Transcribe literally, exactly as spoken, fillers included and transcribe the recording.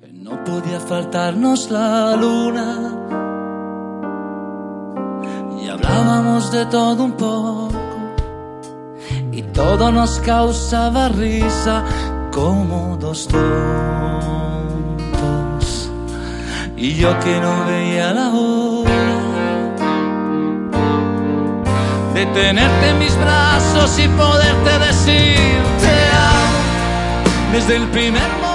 No podía faltarnos la luna y hablábamos de todo un poco y todo nos causaba risa como dos tontos. Y yo que no veía la hora de tenerte en mis brazos y poderte decir te amo desde el primer momento